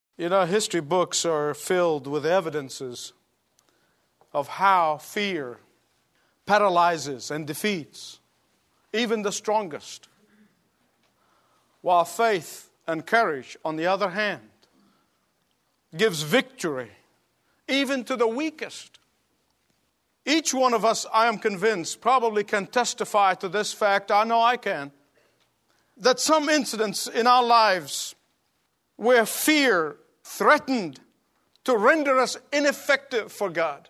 You know, history books are filled with evidences of how fear paralyzes and defeats even the strongest, while faith and courage, on the other hand, gives victory even to the weakest. Each one of us, I am convinced, probably can testify to this fact. I know I can. That some incidents in our lives where fear threatened to render us ineffective for God,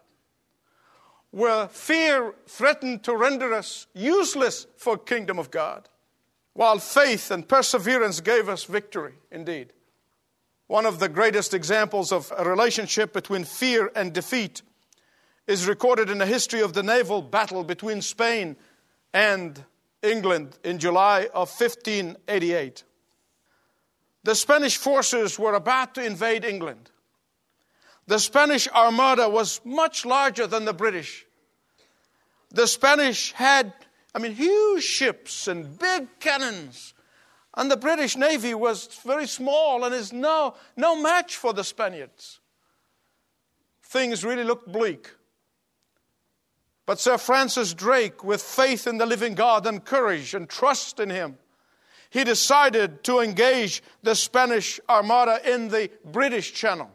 where fear threatened to render us useless for the kingdom of God, while faith and perseverance gave us victory indeed. One of the greatest examples of a relationship between fear and defeat is recorded in the history of the naval battle between Spain and England in July of 1588. The Spanish forces were about to invade England. The Spanish armada was much larger than the British. The Spanish had, huge ships and big cannons. And the British Navy was very small and is no match for the Spaniards. Things really looked bleak. But Sir Francis Drake, with faith in the living God and courage and trust in Him, he decided to engage the Spanish armada in the British Channel.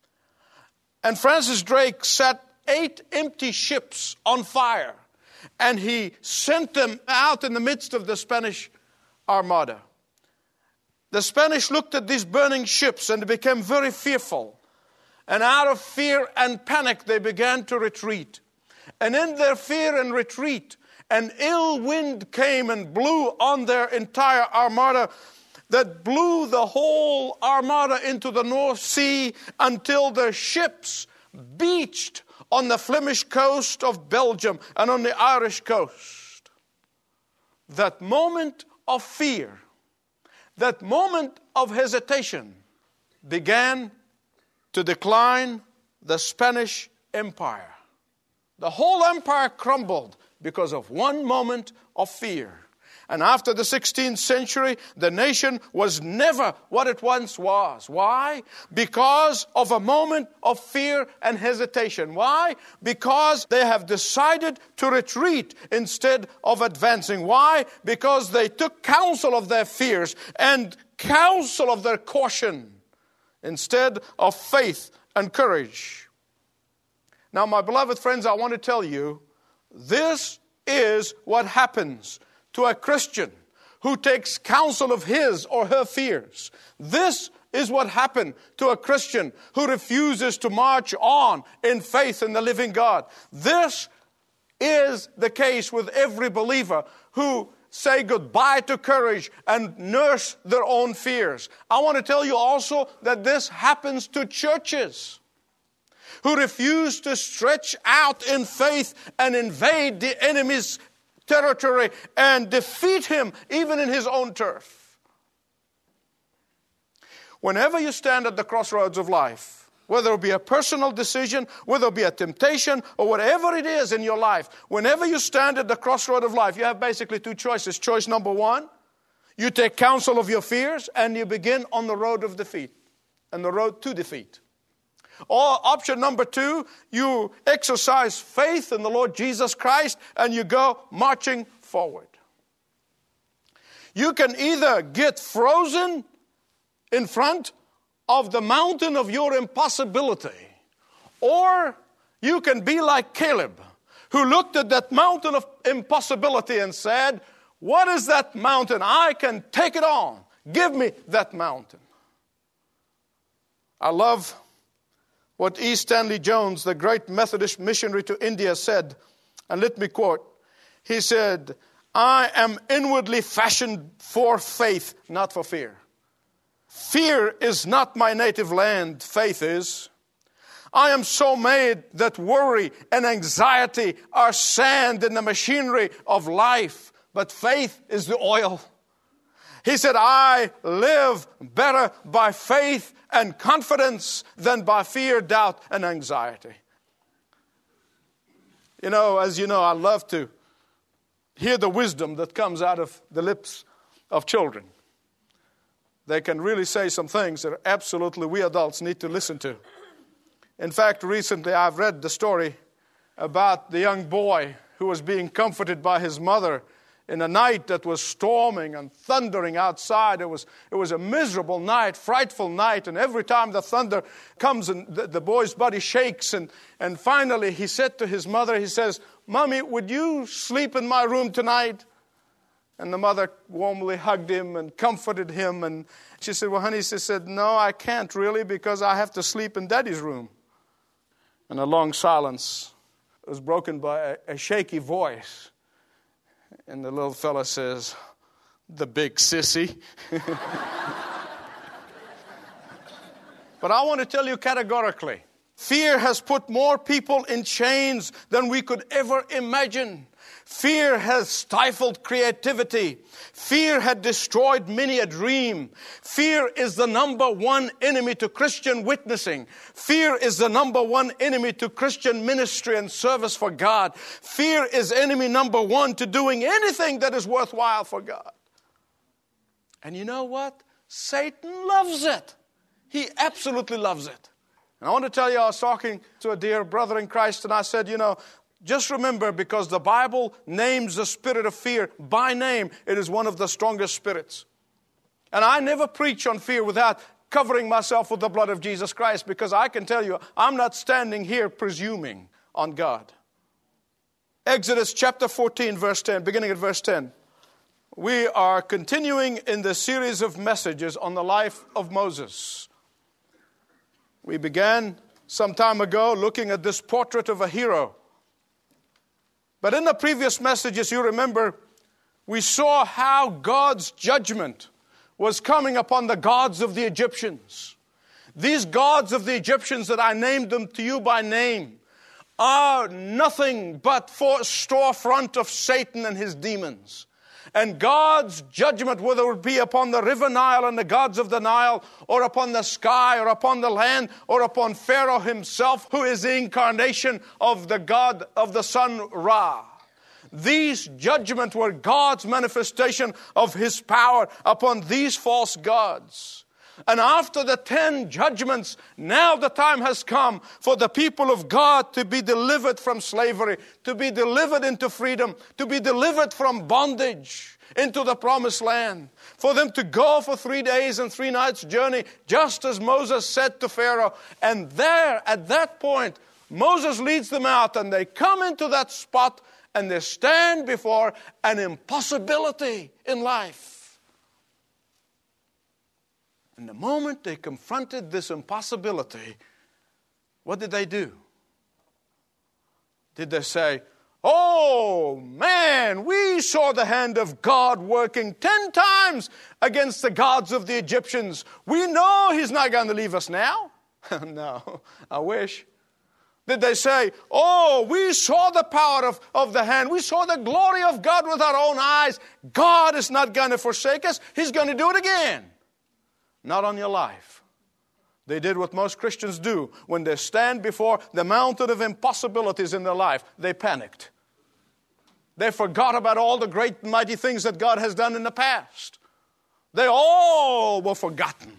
And Francis Drake set 8 empty ships on fire, and he sent them out in the midst of the Spanish armada. The Spanish looked at these burning ships and became very fearful. And out of fear and panic, they began to retreat. And in their fear and retreat, an ill wind came and blew on their entire armada, that blew the whole armada into the North Sea until their ships beached on the Flemish coast of Belgium and on the Irish coast. That moment of fear, that moment of hesitation began to decline the Spanish Empire. The whole empire crumbled because of one moment of fear. And after the 16th century, the nation was never what it once was. Why? Because of a moment of fear and hesitation. Why? Because they have decided to retreat instead of advancing. Why? Because they took counsel of their fears and counsel of their caution instead of faith and courage. Now, my beloved friends, I want to tell you, this is what happens to a Christian who takes counsel of his or her fears. This is what happened to a Christian who refuses to march on in faith in the living God. This is the case with every believer who say goodbye to courage and nurse their own fears. I want to tell you also that this happens to churches who refuse to stretch out in faith and invade the enemy's territory and defeat him even in his own turf. Whenever you stand at the crossroads of life, whether it be a personal decision, whether it be a temptation, or whatever it is in your life, whenever you stand at the crossroad of life, you have basically 2 choices. Choice number 1, you take counsel of your fears and you begin on the road of defeat and the road to defeat. Or option number 2, you exercise faith in the Lord Jesus Christ and you go marching forward. You can either get frozen in front of the mountain of your impossibility, or you can be like Caleb, who looked at that mountain of impossibility and said, "What is that mountain? I can take it on. Give me that mountain." I love what E. Stanley Jones, the great Methodist missionary to India, said, and let me quote. He said, "I am inwardly fashioned for faith, not for fear. Fear is not my native land, faith is. I am so made that worry and anxiety are sand in the machinery of life, but faith is the oil." He said, "I live better by faith and confidence than by fear, doubt, and anxiety." As you know, I love to hear the wisdom that comes out of the lips of children. they can really say some things that absolutely we adults need to listen to. In fact, recently I've read the story about the young boy who was being comforted by his mother in a night that was storming and thundering outside. It was a miserable night, frightful night, and every time the thunder comes and the boy's body shakes, and finally he said to his mother, he says, "Mommy, would you sleep in my room tonight?" And the mother warmly hugged him and comforted him, and she said, "Well, honey," she said, "no, I can't really, because I have to sleep in Daddy's room." And a long silence was broken by a shaky voice. And the little fella says, "The big sissy." But I want to tell you categorically, fear has put more people in chains than we could ever imagine. Fear has stifled creativity. Fear had destroyed many a dream. Fear is the number one enemy to Christian witnessing. Fear is the number one enemy to Christian ministry and service for God. Fear is enemy number one to doing anything that is worthwhile for God. And you know what? Satan loves it. He absolutely loves it. And I want to tell you, I was talking to a dear brother in Christ, and I said, just remember, because the Bible names the spirit of fear by name, it is one of the strongest spirits. And I never preach on fear without covering myself with the blood of Jesus Christ, because I can tell you, I'm not standing here presuming on God. Exodus chapter 14, verse 10, beginning at verse 10. We are continuing in the series of messages on the life of Moses. We began some time ago looking at this portrait of a hero. But in the previous messages, you remember, we saw how God's judgment was coming upon the gods of the Egyptians. These gods of the Egyptians that I named them to you by name are nothing but for storefront of Satan and his demons. And God's judgment, whether it be upon the river Nile and the gods of the Nile, or upon the sky, or upon the land, or upon Pharaoh himself, who is the incarnation of the god of the sun Ra. These judgments were God's manifestation of his power upon these false gods. And after the 10 judgments, now the time has come for the people of God to be delivered from slavery, to be delivered into freedom, to be delivered from bondage into the promised land, for them to go for 3 days and 3 nights journey, just as Moses said to Pharaoh. And there, at that point, Moses leads them out, and they come into that spot, and they stand before an impossibility in life. And the moment they confronted this impossibility, what did they do? Did they say, "Oh man, we saw the hand of God working 10 times against the gods of the Egyptians. We know he's not going to leave us now"? No, I wish. Did they say, "Oh, we saw the power of the hand. We saw the glory of God with our own eyes. God is not going to forsake us. He's going to do it again"? Not on your life. They did what most Christians do when they stand before the mountain of impossibilities in their life. They panicked. They forgot about all the great and mighty things that God has done in the past. They all were forgotten.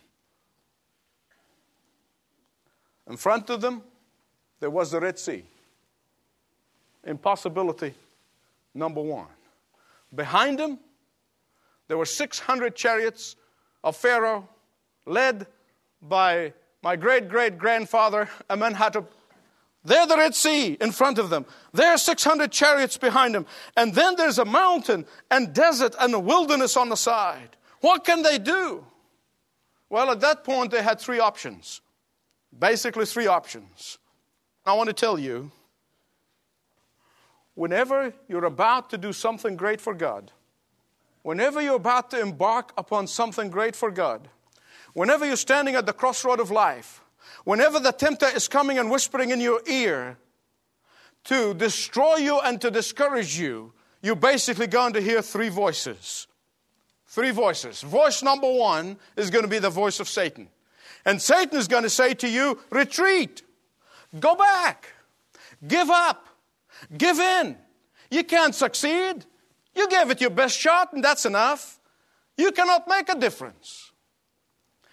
In front of them, there was the Red Sea. Impossibility number one. Behind them, there were 600 chariots of Pharaoh, led by my great-great-grandfather, Amenhotep. They're the Red Sea in front of them. There are 600 chariots behind them. And then there's a mountain and desert and a wilderness on the side. What can they do? Well, at that point, they had 3 options. Basically 3 options. I want to tell you, whenever you're about to do something great for God, whenever you're about to embark upon something great for God, whenever you're standing at the crossroad of life, whenever the tempter is coming and whispering in your ear to destroy you and to discourage you, you're basically going to hear 3 voices. 3 voices. Voice number 1 is going to be the voice of Satan. And Satan is going to say to you, retreat, go back, give up, give in. You can't succeed. You gave it your best shot and that's enough. You cannot make a difference.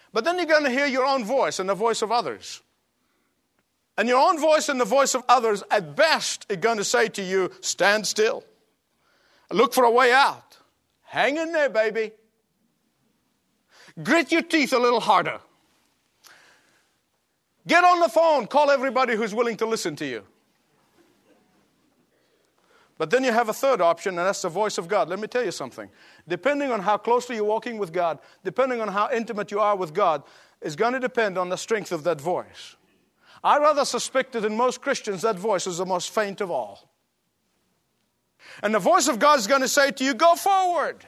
But then you're going to hear your own voice and the voice of others. And your own voice and the voice of others, at best, are going to say to you, stand still. Look for a way out. Hang in there, baby. Grit your teeth a little harder. Get on the phone. Call everybody who's willing to listen to you. But then you have a third option, and that's the voice of God. Let me tell you something. Depending on how closely you're walking with God, depending on how intimate you are with God, is going to depend on the strength of that voice. I rather suspect that in most Christians, that voice is the most faint of all. And the voice of God is going to say to you, go forward.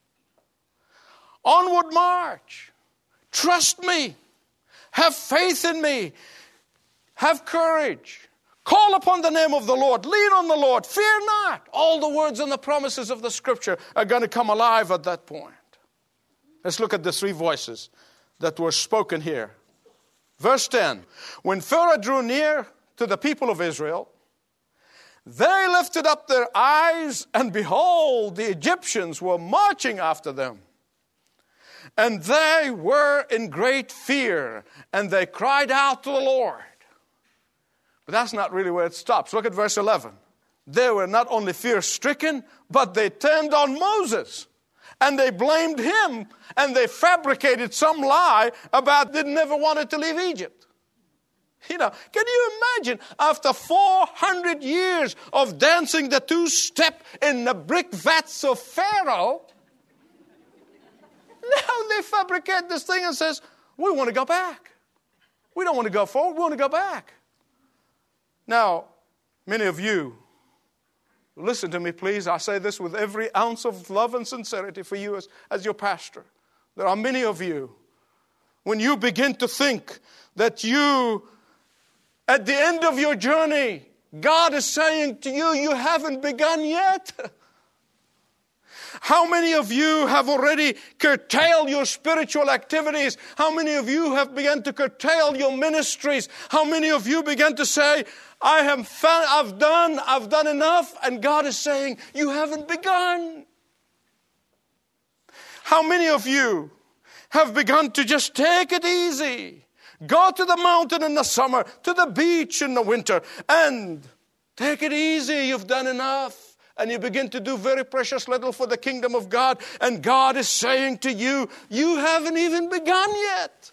Onward march. Trust me. Have faith in me. Have courage. Call upon the name of the Lord. Lean on the Lord. Fear not. All the words and the promises of the Scripture are going to come alive at that point. Let's look at the three voices that were spoken here. Verse 10. When Pharaoh drew near to the people of Israel, they lifted up their eyes, and behold, the Egyptians were marching after them. And they were in great fear, and they cried out to the Lord. But that's not really where it stops. Look at verse 11. They were not only fear-stricken, but they turned on Moses. And they blamed him, and they fabricated some lie about they never wanted to leave Egypt. You know, can you imagine, after 400 years of dancing the two-step in the brick vats of Pharaoh, now they fabricate this thing and says, we want to go back. We don't want to go forward, we want to go back. Now, many of you, listen to me, please. I say this with every ounce of love and sincerity for you as your pastor. There are many of you, when you begin to think that you, at the end of your journey, God is saying to you, you haven't begun yet. How many of you have already curtailed your spiritual activities? How many of you have begun to curtail your ministries? How many of you began to say, I've done enough, and God is saying, you haven't begun. How many of you have begun to just take it easy? Go to the mountain in the summer, to the beach in the winter, and take it easy. You've done enough. And you begin to do very precious little for the kingdom of God. And God is saying to you, you haven't even begun yet.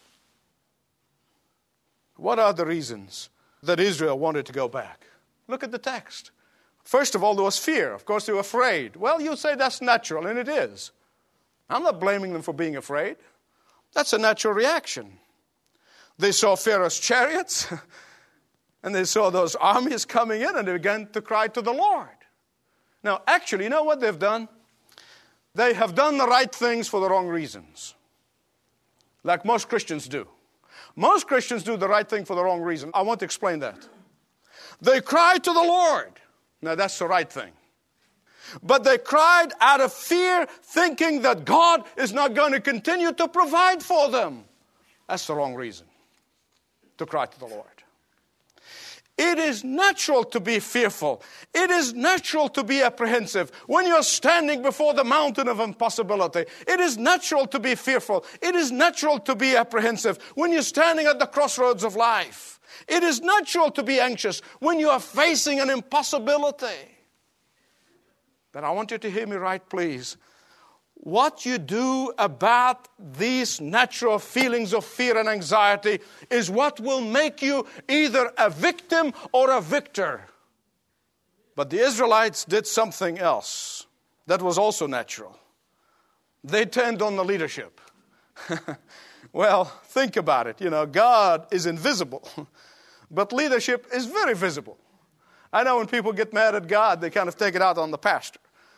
What are the reasons that Israel wanted to go back? Look at the text. First of all, there was fear. Of course, they were afraid. Well, you say that's natural, and it is. I'm not blaming them for being afraid. That's a natural reaction. They saw Pharaoh's chariots, and they saw those armies coming in, and they began to cry to the Lord. Now, actually, you know what they've done? They have done the right things for the wrong reasons. Like most Christians do. Most Christians do the right thing for the wrong reason. I want to explain that. They cried to the Lord. Now, that's the right thing. But they cried out of fear, thinking that God is not going to continue to provide for them. That's the wrong reason to cry to the Lord. It is natural to be fearful. It is natural to be apprehensive. When you're standing before the mountain of impossibility, it is natural to be fearful. It is natural to be apprehensive. When you're standing at the crossroads of life, it is natural to be anxious when you are facing an impossibility. But I want you to hear me right, please. What you do about these natural feelings of fear and anxiety is what will make you either a victim or a victor. But the Israelites did something else that was also natural. They turned on the leadership. Well, think about it. You know, God is invisible, but leadership is very visible. I know when people get mad at God, they kind of take it out on the pastor.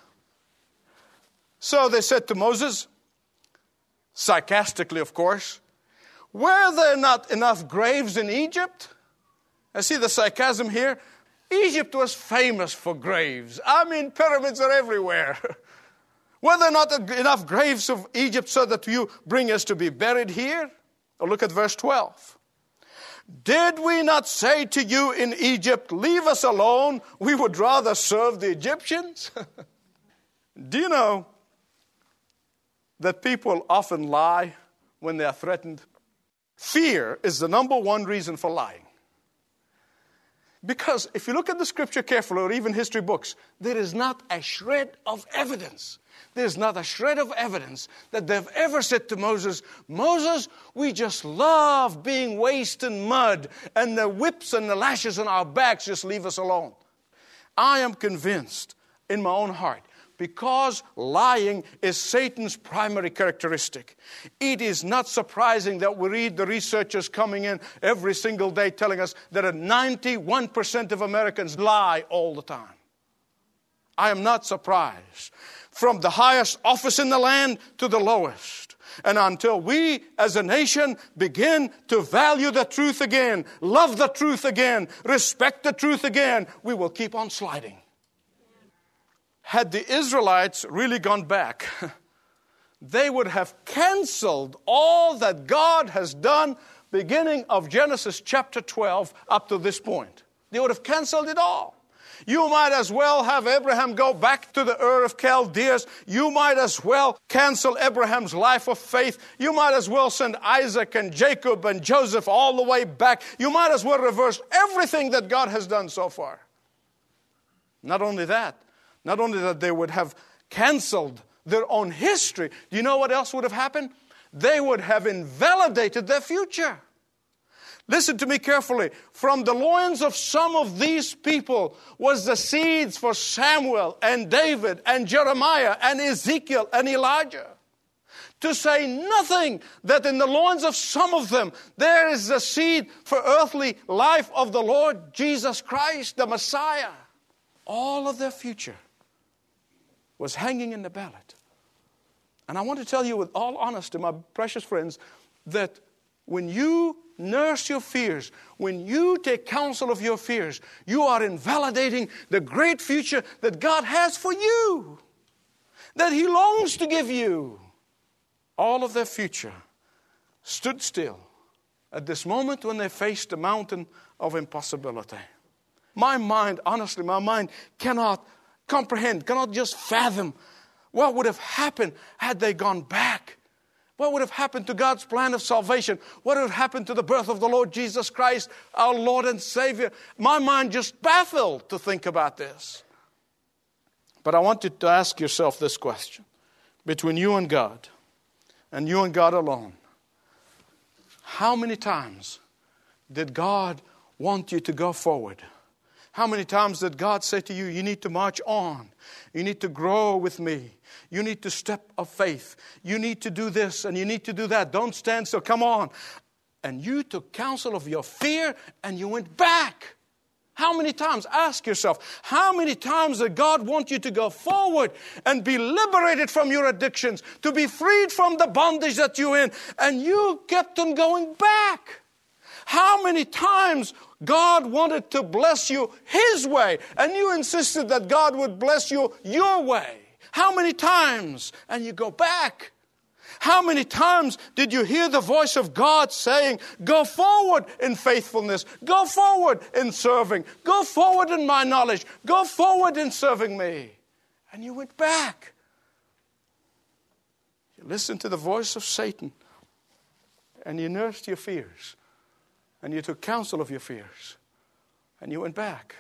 So they said to Moses, sarcastically, of course, were there not enough graves in Egypt? I see the sarcasm here. Egypt was famous for graves. I mean, pyramids are everywhere. Were there not enough graves of Egypt so that you bring us to be buried here? Or look at verse 12. Did we not say to you in Egypt, leave us alone, we would rather serve the Egyptians? Do you know that people often lie when they are threatened? Fear is the number one reason for lying. Because if you look at the scripture carefully, or even history books, there is not a shred of evidence. There's not a shred of evidence that they've ever said to Moses, Moses, we just love being waist in mud, and the whips and the lashes on our backs, just leave us alone. I am convinced in my own heart, because lying is Satan's primary characteristic, it is not surprising that we read the researchers coming in every single day telling us that 91% of Americans lie all the time. I am not surprised. From the highest office in the land to the lowest. And until we as a nation begin to value the truth again, love the truth again, respect the truth again, we will keep on sliding. Had the Israelites really gone back, they would have canceled all that God has done beginning of Genesis chapter 12 up to this point. They would have canceled it all. You might as well have Abraham go back to the Ur of Chaldees. You might as well cancel Abraham's life of faith. You might as well send Isaac and Jacob and Joseph all the way back. You might as well reverse everything that God has done so far. Not only that they would have canceled their own history. Do you know what else would have happened? They would have invalidated their future. Listen to me carefully. From the loins of some of these people was the seeds for Samuel and David and Jeremiah and Ezekiel and Elijah. To say nothing that in the loins of some of them there is the seed for earthly life of the Lord Jesus Christ, the Messiah. All of their future was hanging in the balance. And I want to tell you with all honesty, my precious friends, that when you nurse your fears, when you take counsel of your fears, you are invalidating the great future that God has for you, that He longs to give you. All of their future stood still at this moment when they faced the mountain of impossibility. My mind, honestly, my mind cannot comprehend, cannot just fathom what would have happened had they gone back. What would have happened to God's plan of salvation? What would have happened to the birth of the Lord Jesus Christ, our Lord and Savior? My mind just baffled to think about this. But I want you to ask yourself this question. Between you and God alone, how many times did God want you to go forward? How many times did God say to you, you need to march on. You need to grow with me. You need to step of faith. You need to do this and you need to do that. Don't stand still. Come on. And you took counsel of your fear and you went back. How many times? Ask yourself, how many times did God want you to go forward and be liberated from your addictions, to be freed from the bondage that you're in, and you kept on going back? How many times God wanted to bless you His way, and you insisted that God would bless you your way? How many times? And you go back. How many times did you hear the voice of God saying, go forward in faithfulness, go forward in serving, go forward in my knowledge, go forward in serving me? And you went back. You listened to the voice of Satan, and you nursed your fears. And you took counsel of your fears. And you went back.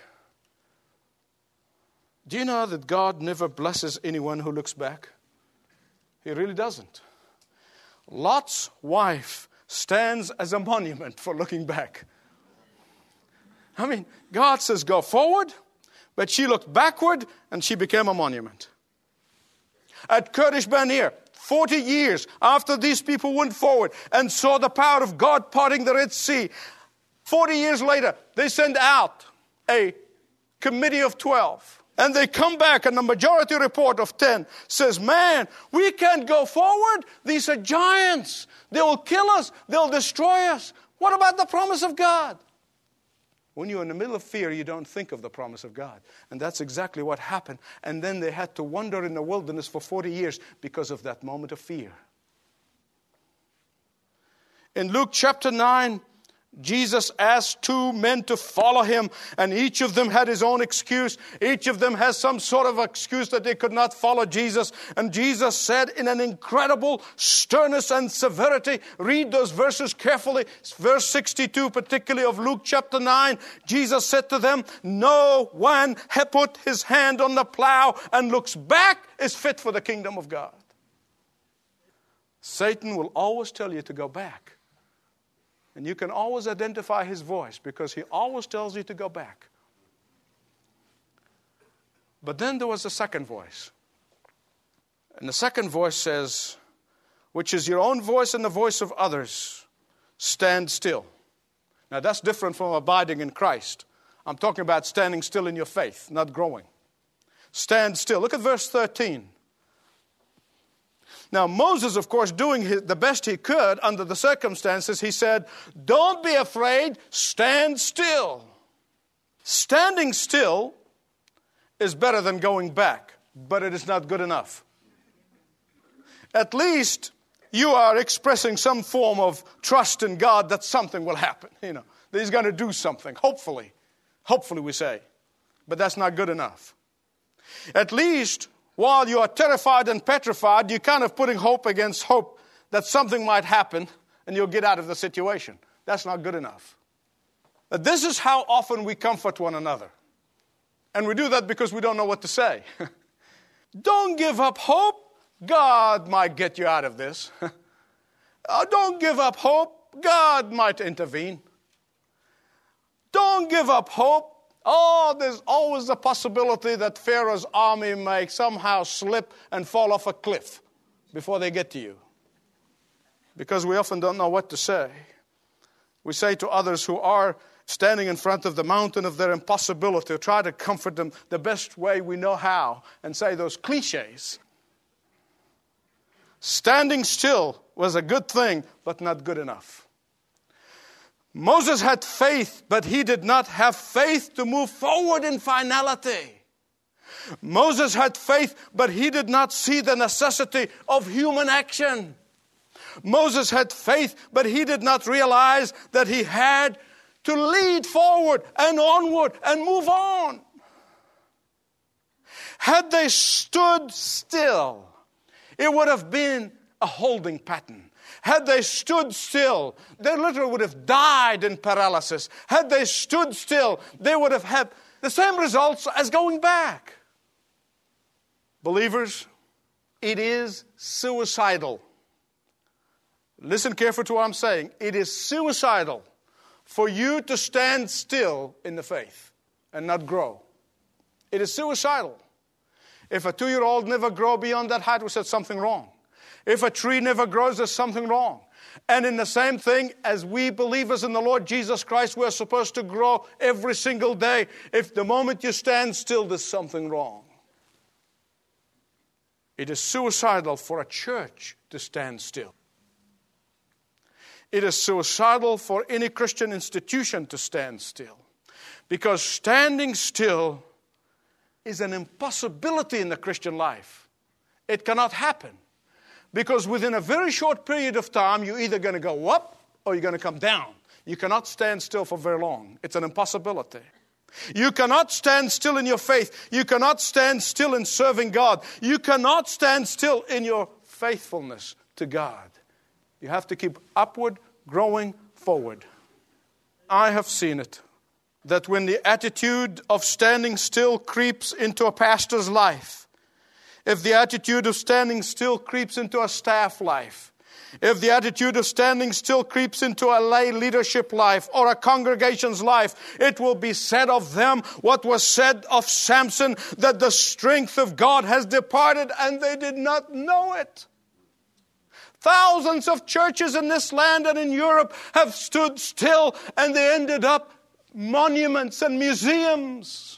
Do you know that God never blesses anyone who looks back? He really doesn't. Lot's wife stands as a monument for looking back. I mean, God says go forward, but she looked backward and she became a monument. At Kadesh Barnea, 40 years after these people went forward and saw the power of God parting the Red Sea, 40 years later, they send out a committee of 12. And they come back and the majority report of 10 says, man, we can't go forward. These are giants. They will kill us. They'll destroy us. What about the promise of God? When you're in the middle of fear, you don't think of the promise of God. And that's exactly what happened. And then they had to wander in the wilderness for 40 years because of that moment of fear. In Luke chapter 9, Jesus asked two men to follow him, and each of them had his own excuse. Each of them has some sort of excuse that they could not follow Jesus. And Jesus said in an incredible sternness and severity, read those verses carefully, verse 62 particularly of Luke chapter 9, Jesus said to them, no one has put his hand on the plow and looks back is fit for the kingdom of God. Satan will always tell you to go back. And you can always identify his voice because he always tells you to go back. But then there was a second voice. And the second voice says, which is your own voice and the voice of others, stand still. Now that's different from abiding in Christ. I'm talking about standing still in your faith, not growing. Stand still. Look at verse 13. Now, Moses, of course, doing the best he could under the circumstances, he said, don't be afraid, stand still. Standing still is better than going back, but it is not good enough. At least you are expressing some form of trust in God that something will happen, that he's going to do something, hopefully. Hopefully, we say. But that's not good enough. At least while you are terrified and petrified, you're kind of putting hope against hope that something might happen and you'll get out of the situation. That's not good enough. But this is how often we comfort one another. And we do that because we don't know what to say. Don't give up hope. God might get you out of this. Don't give up hope. God might intervene. Don't give up hope. Oh, there's always the possibility that Pharaoh's army may somehow slip and fall off a cliff before they get to you. Because we often don't know what to say. We say to others who are standing in front of the mountain of their impossibility, try to comfort them the best way we know how and say those cliches. Standing still was a good thing, but not good enough. Moses had faith, but he did not have faith to move forward in finality. Moses had faith, but he did not see the necessity of human action. Moses had faith, but he did not realize that he had to lead forward and onward and move on. Had they stood still, it would have been a holding pattern. Had they stood still, they literally would have died in paralysis. Had they stood still, they would have had the same results as going back. Believers, it is suicidal. Listen carefully to what I'm saying. It is suicidal for you to stand still in the faith and not grow. It is suicidal. If a 2-year-old never grows beyond that height, we said something wrong. If a tree never grows, there's something wrong. And in the same thing, as we believers in the Lord Jesus Christ, we're supposed to grow every single day. If the moment you stand still, there's something wrong. It is suicidal for a church to stand still. It is suicidal for any Christian institution to stand still. Because standing still is an impossibility in the Christian life. It cannot happen. Because within a very short period of time, you're either going to go up or you're going to come down. You cannot stand still for very long. It's an impossibility. You cannot stand still in your faith. You cannot stand still in serving God. You cannot stand still in your faithfulness to God. You have to keep upward, growing forward. I have seen it, that when the attitude of standing still creeps into a pastor's life, if the attitude of standing still creeps into a staff life, if the attitude of standing still creeps into a lay leadership life or a congregation's life, it will be said of them what was said of Samson, that the strength of God has departed and they did not know it. Thousands of churches in this land and in Europe have stood still and they ended up monuments and museums.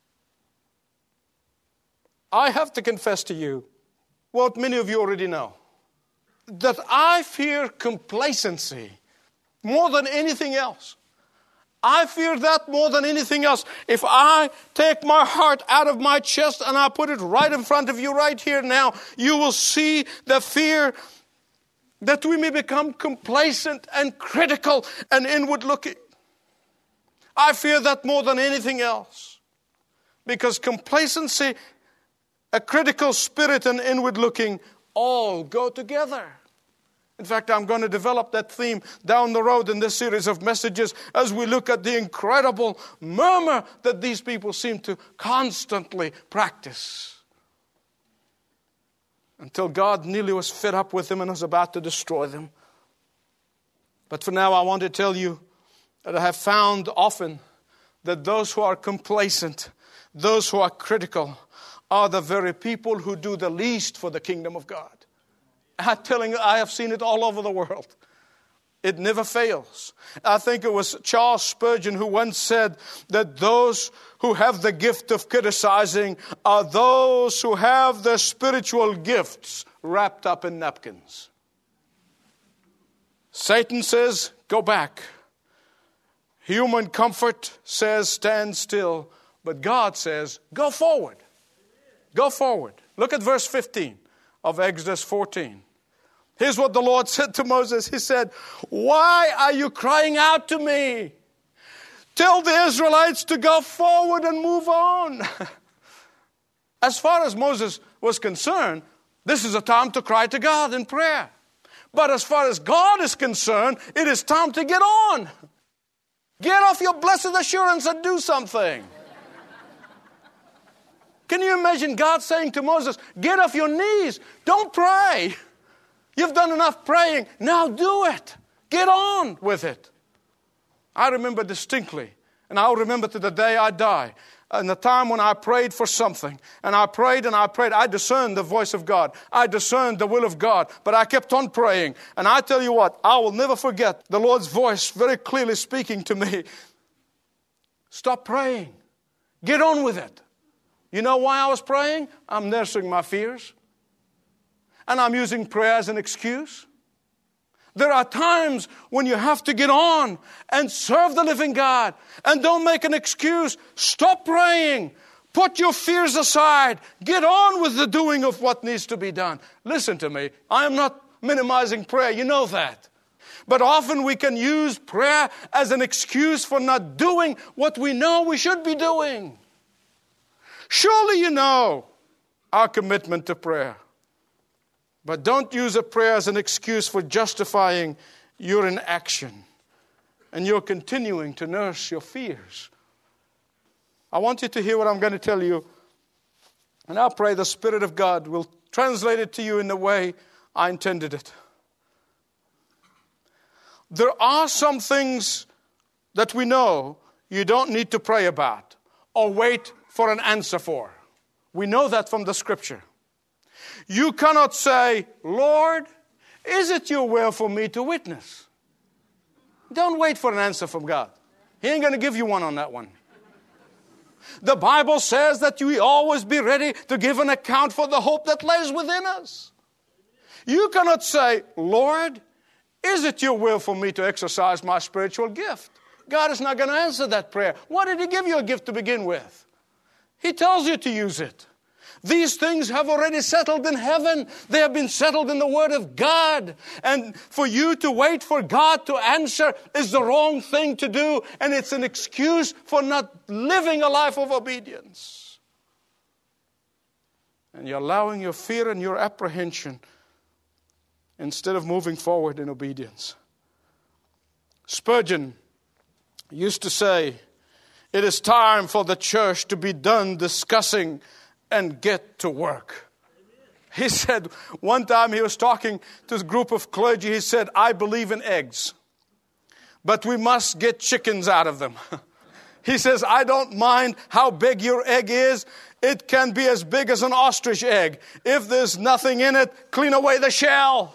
I have to confess to you what many of you already know, that I fear complacency more than anything else. I fear that more than anything else. If I take my heart out of my chest and I put it right in front of you right here now, you will see the fear that we may become complacent and critical and inward looking. I fear that more than anything else, because complacency, a critical spirit, and inward looking all go together. In fact, I'm going to develop that theme down the road in this series of messages as we look at the incredible murmur that these people seem to constantly practice, until God nearly was fed up with them and was about to destroy them. But for now, I want to tell you that I have found often that those who are complacent, those who are critical, are the very people who do the least for the kingdom of God. I'm telling you, I have seen it all over the world. It never fails. I think it was Charles Spurgeon who once said that those who have the gift of criticizing are those who have their spiritual gifts wrapped up in napkins. Satan says, go back. Human comfort says, stand still. But God says, go forward. Go forward. Look at verse 15 of Exodus 14. Here's what the Lord said to Moses. He said, why are you crying out to me? Tell the Israelites to go forward and move on. As far as Moses was concerned, this is a time to cry to God in prayer. But as far as God is concerned, it is time to get on. Get off your blessed assurance and do something. Can you imagine God saying to Moses, get off your knees, don't pray. You've done enough praying, now do it. Get on with it. I remember distinctly, and I'll remember to the day I die, and the time when I prayed for something, and I prayed, I discerned the voice of God. I discerned the will of God, but I kept on praying. And I tell you what, I will never forget the Lord's voice very clearly speaking to me. Stop praying. Get on with it. You know why I was praying? I'm nursing my fears. And I'm using prayer as an excuse. There are times when you have to get on and serve the living God. And don't make an excuse. Stop praying. Put your fears aside. Get on with the doing of what needs to be done. Listen to me. I am not minimizing prayer. You know that. But often we can use prayer as an excuse for not doing what we know we should be doing. Surely you know our commitment to prayer. But don't use a prayer as an excuse for justifying your inaction and you're continuing to nurse your fears. I want you to hear what I'm going to tell you, and I'll pray the Spirit of God will translate it to you in the way I intended it. There are some things that we know you don't need to pray about or wait for an answer for. We know that from the Scripture. You cannot say, Lord, is it your will for me to witness? Don't wait for an answer from God. He ain't going to give you one on that one. The Bible says that we always be ready to give an account for the hope that lays within us. You cannot say, Lord, is it your will for me to exercise my spiritual gift? God is not going to answer that prayer. Why did He give you a gift to begin with? He tells you to use it. These things have already settled in heaven. They have been settled in the Word of God. And for you to wait for God to answer is the wrong thing to do. And it's an excuse for not living a life of obedience. And you're allowing your fear and your apprehension instead of moving forward in obedience. Spurgeon used to say, it is time for the church to be done discussing and get to work. He said, one time he was talking to a group of clergy, he said, I believe in eggs, but we must get chickens out of them. He says, I don't mind how big your egg is. It can be as big as an ostrich egg. If there's nothing in it, clean away the shell.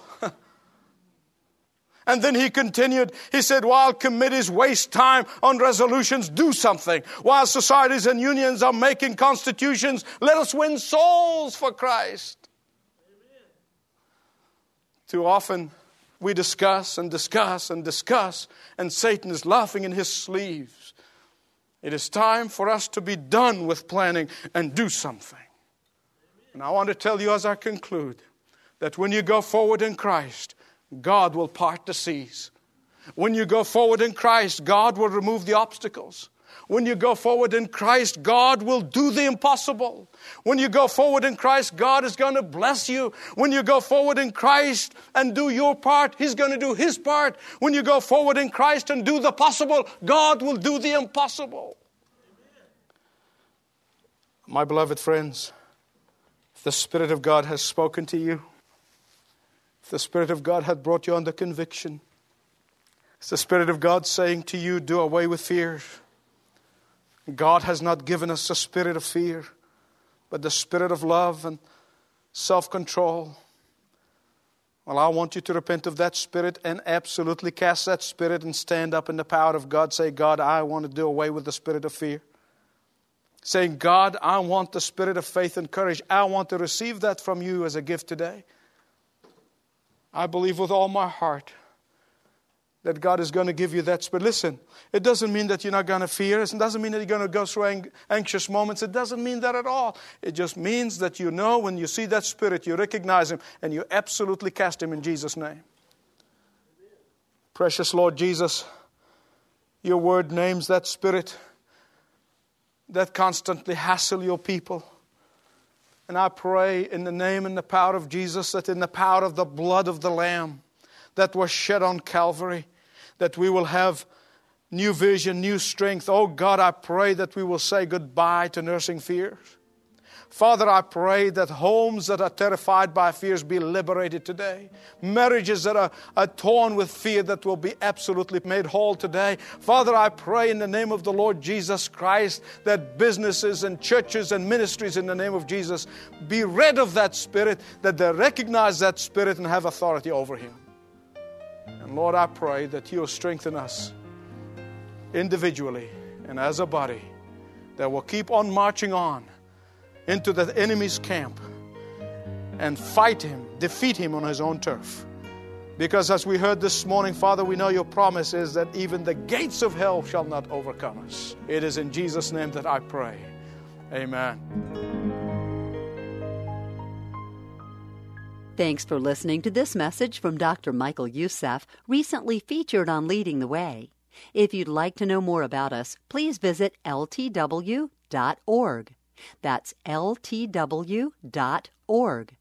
And then he continued, he said, while committees waste time on resolutions, do something. While societies and unions are making constitutions, let us win souls for Christ. Amen. Too often we discuss and discuss and discuss, and Satan is laughing in his sleeves. It is time for us to be done with planning and do something. Amen. And I want to tell you as I conclude that when you go forward in Christ, God will part the seas. When you go forward in Christ, God will remove the obstacles. When you go forward in Christ, God will do the impossible. When you go forward in Christ, God is going to bless you. When you go forward in Christ and do your part, He's going to do His part. When you go forward in Christ and do the possible, God will do the impossible. My beloved friends, if the Spirit of God has spoken to you, if the Spirit of God had brought you under conviction, it's the Spirit of God saying to you, do away with fear. God has not given us a spirit of fear, but the spirit of love and self-control. Well, I want you to repent of that spirit and absolutely cast that spirit and stand up in the power of God. Say, God, I want to do away with the spirit of fear. Saying, God, I want the spirit of faith and courage. I want to receive that from you as a gift today. I believe with all my heart that God is going to give you that spirit. Listen, it doesn't mean that you're not going to fear. It doesn't mean that you're going to go through anxious moments. It doesn't mean that at all. It just means that you know when you see that spirit, you recognize him, and you absolutely cast him in Jesus' name. Precious Lord Jesus, your word names that spirit that constantly hassle your people. And I pray in the name and the power of Jesus that in the power of the blood of the Lamb that was shed on Calvary, that we will have new vision, new strength. Oh God, I pray that we will say goodbye to nursing fears. Father, I pray that homes that are terrified by fears be liberated today. Marriages that are torn with fear that will be absolutely made whole today. Father, I pray in the name of the Lord Jesus Christ that businesses and churches and ministries in the name of Jesus be rid of that spirit, that they recognize that spirit and have authority over him. And Lord, I pray that you'll strengthen us individually and as a body, that will keep on marching on into the enemy's camp and fight him, defeat him on his own turf. Because as we heard this morning, Father, we know your promise is that even the gates of hell shall not overcome us. It is in Jesus' name that I pray. Amen. Thanks for listening to this message from Dr. Michael Youssef, recently featured on Leading the Way. If you'd like to know more about us, please visit ltw.org. That's ltw.org.